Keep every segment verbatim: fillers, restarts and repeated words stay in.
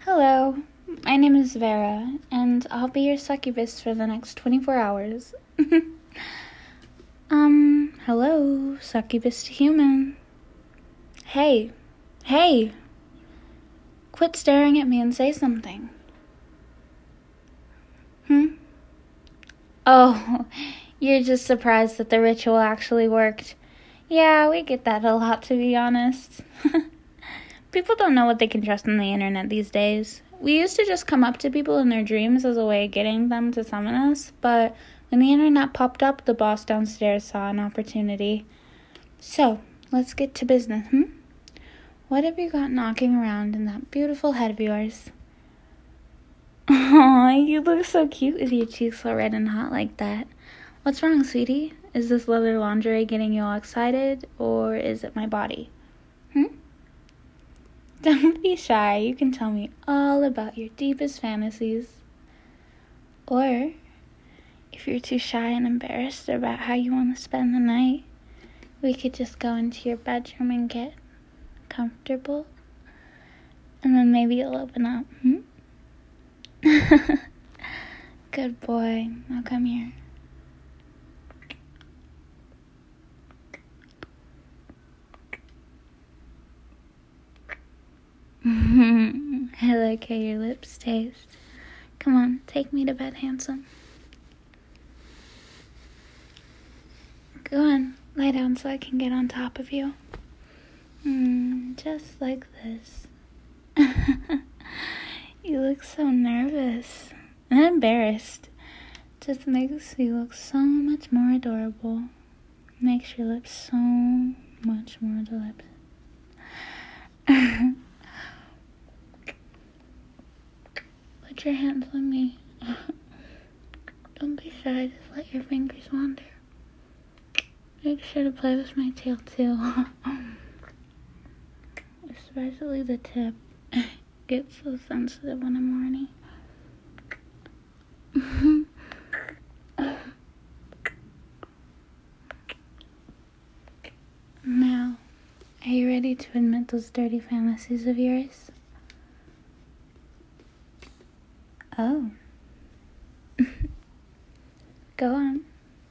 Hello, my name is Vera, and I'll be your succubus for the next twenty-four hours. um, hello, succubus to human. Hey, hey, quit staring at me and say something. Hmm? Oh, you're just surprised that the ritual actually worked. Yeah, we get that a lot, to be honest. People don't know what they can trust on the internet these days. We used to just come up to people in their dreams as a way of getting them to summon us, but when the internet popped up, the boss downstairs saw an opportunity. So, let's get to business, hmm? What have you got knocking around in that beautiful head of yours? Aw, you look so cute with your cheeks all red and hot like that. What's wrong, sweetie? Is this leather lingerie getting you all excited, or is it my body? Hmm? Don't be shy. You can tell me all about your deepest fantasies. Or, if you're too shy and embarrassed about how you want to spend the night, we could just go into your bedroom and get comfortable. And then maybe you'll open up, hmm? Good boy. Now come here. I like how your lips taste. Come on, take me to bed, handsome. Go on, lie down so I can get on top of you. Mm, just like this. You look so nervous and embarrassed. Just makes you look so much more adorable. Makes your lips so much more delicious. Put your hands on me. Don't be shy, just let your fingers wander. Make sure to play with my tail too. Especially the tip. It gets so sensitive when I'm horny. Now, are you ready to admit those dirty fantasies of yours? Oh. Go on.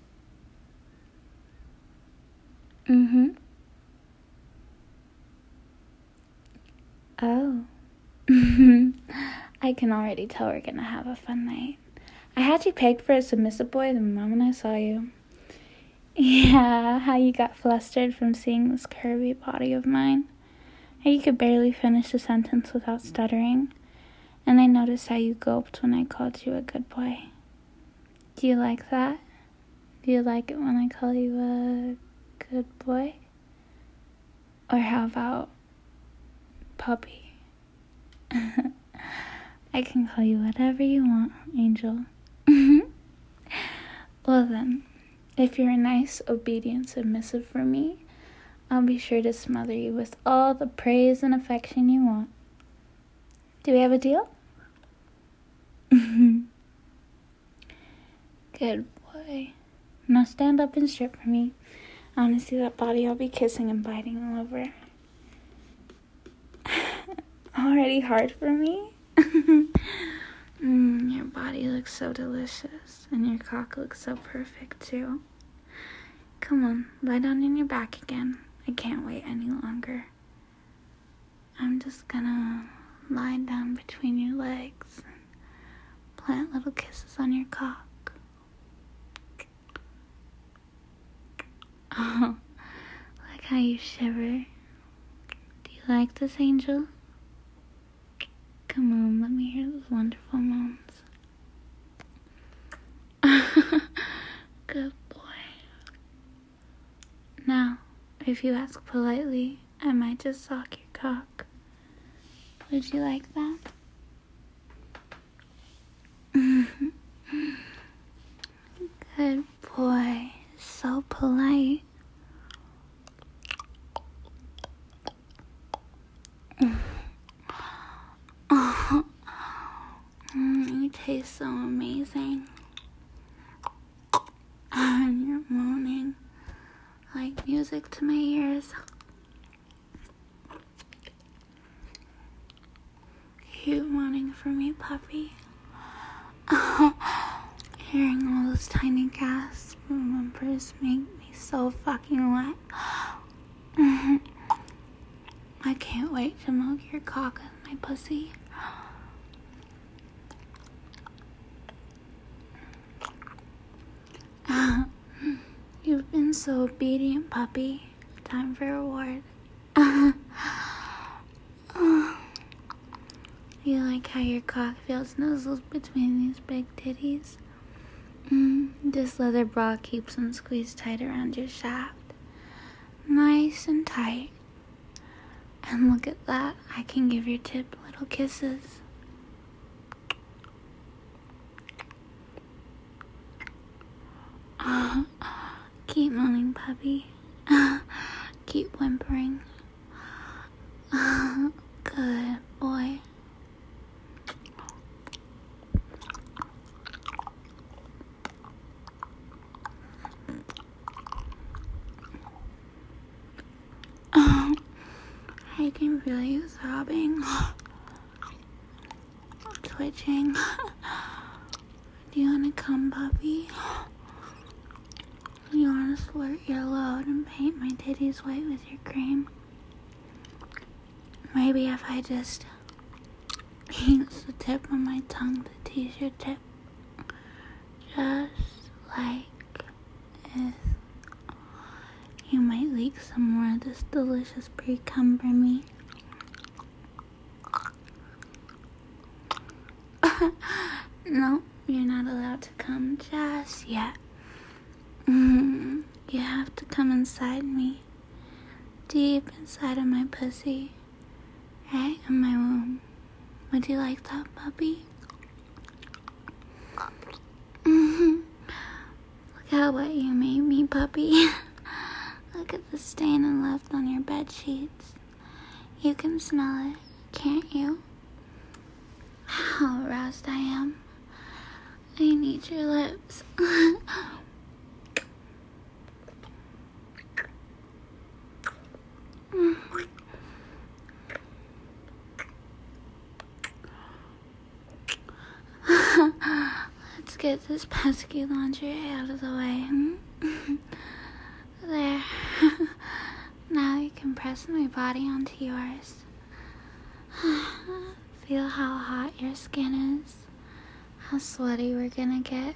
Mm-hmm. Oh. I can already tell we're gonna have a fun night. I had you pegged for a submissive boy the moment I saw you. Yeah, how you got flustered from seeing this curvy body of mine. How you could barely finish a sentence without stuttering. And I noticed how you gulped when I called you a good boy. Do you like that? Do you like it when I call you a good boy? Or how about puppy? I can call you whatever you want, Angel. Well then, if you're a nice, obedient, submissive for me, I'll be sure to smother you with all the praise and affection you want. Do we have a deal? Good boy. Now stand up and strip for me. I want to see that body I'll be kissing and biting all over. Already hard for me? mm, your body looks so delicious, and your cock looks so perfect too. Come on, lie down on your back again. I can't wait any longer. I'm just gonna lie down between your legs and plant little kisses on your cock. Oh, like how you shiver. Do you like this, Angel? Come on, let me hear those wonderful moans. Good boy. Now, if you ask politely, I might just sock your cock. Would you like that? Good boy. So polite. Oh, you taste so amazing. And you're moaning like music to my ears. cute moaning for me, puppy. Hearing all those tiny gasps and whimpers make me so fucking wet. I can't wait to milk your cock with my pussy. You've been so obedient, puppy. Time for a reward. You like how your cock feels nuzzled between these big titties? Mm, this leather bra keeps them squeezed tight around your shaft. Nice and tight. And look at that, I can give your tip little kisses. Uh, keep moaning, puppy. Uh, keep whimpering. Uh, good boy. Uh, I can feel you throbbing, twitching. Do you want to come, puppy? You want to slurt your load and paint my titties white with your cream? Maybe if I just use the tip of my tongue to tease your tip. Just like this. You might leak some more of this delicious pre-cum from me. No, you're not allowed to come just yet. Mm, you have to come inside me. Deep inside of my pussy. Right in my womb. Would you like that, puppy? Mm-hmm. Look how wet you made me, puppy. Look at the stain and left on your bed sheets. You can smell it, can't you? How aroused I am. I need your lips. Let's get this pesky laundry out of the way. Hmm? There. Now you can press my body onto yours. Feel how hot your skin is. How sweaty we're gonna get.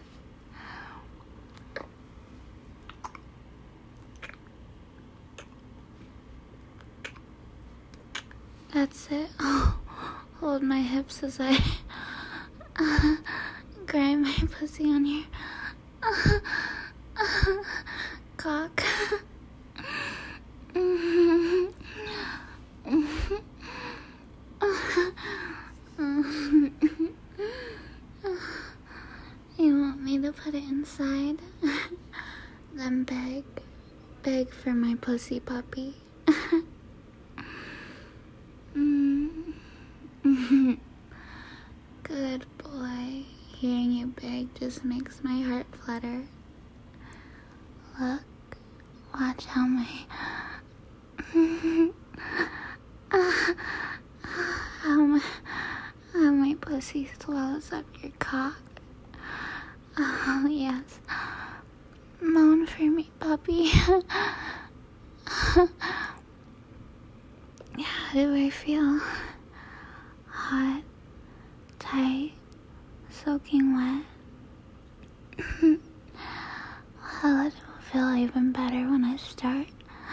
That's it. Oh, hold my hips as I uh, grind my pussy on your uh, uh, cock. You want me to put it inside? Then beg, beg for my pussy, puppy. Good boy. Hearing you beg just makes my heart flutter. Look, watch how my how my how my pussy swallows up your cock. Oh yes, moan for me, puppy. How do I feel? Hot, tight, soaking wet. Well, it will feel even better when I start.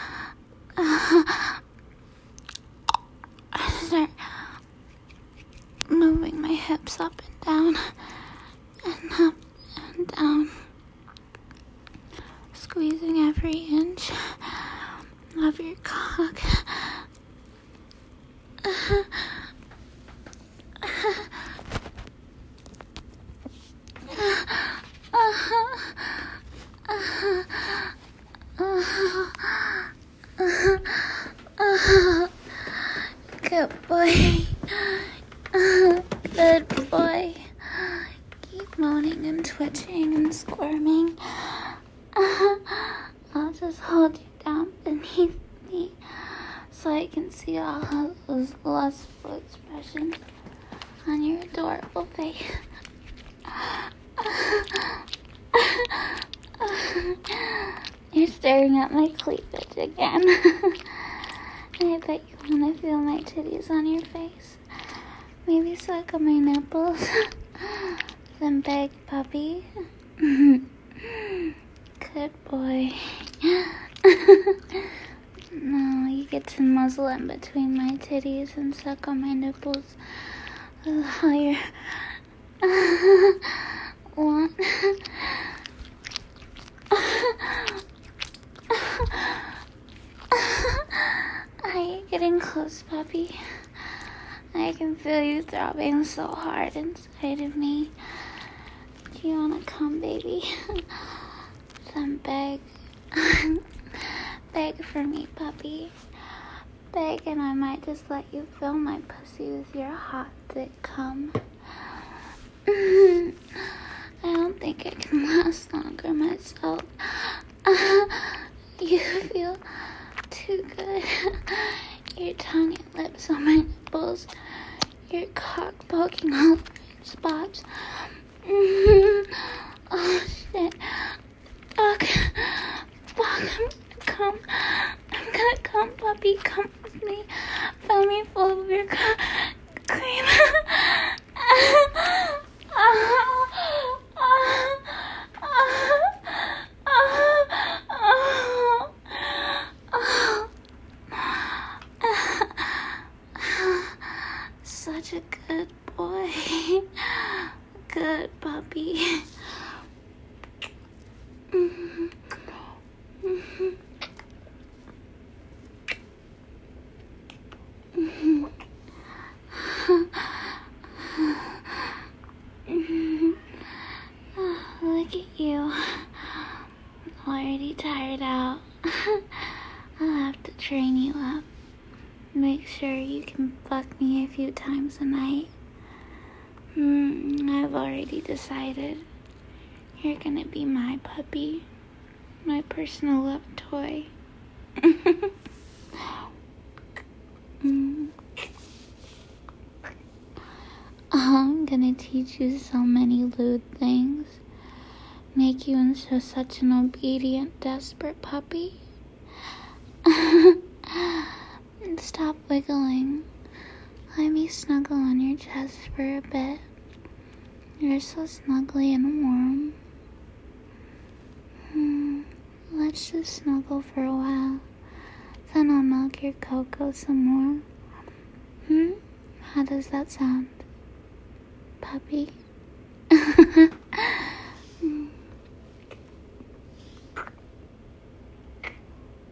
I start moving my hips up and down, and up and down, squeezing every inch of your cock. Good boy. Good boy. Keep moaning and twitching and squirming. I'll just hold you down beneath me so I can see all of those lustful expressions on your adorable face. You're staring at my cleavage again. I bet you want to feel my titties on your face. Maybe suck on my nipples. Then beg, puppy. Good boy. No, you get to muzzle in between my titties and suck on my nipples. While you're... One... Are you getting close, puppy? I can feel you throbbing so hard inside of me. Do you want to come, baby? Then beg. Beg for me, puppy. Beg, and I might just let you fill my pussy with your hot, thick cum. I don't think I can last longer myself. You feel too good. Your tongue and lips on my nipples. Your cock poking all over my spots. Oh shit. Fuck. Fuck. I'm gonna come. I'm gonna come, puppy. Come with me. Fill me full of your co- cream. Such a good boy. Good puppy. Look at you. Already tired out. I'll have to train you up. Make sure you can fuck me a few times a night. Mm, I've already decided. You're gonna be my puppy. My personal love toy. mm. I'm gonna teach you so many lewd things. Make you into such an obedient, desperate puppy. Stop wiggling. Let me snuggle on your chest for a bit. You're so snuggly and warm. Hmm. Let's just snuggle for a while. Then I'll milk your cocoa some more. Hmm? How does that sound? Puppy?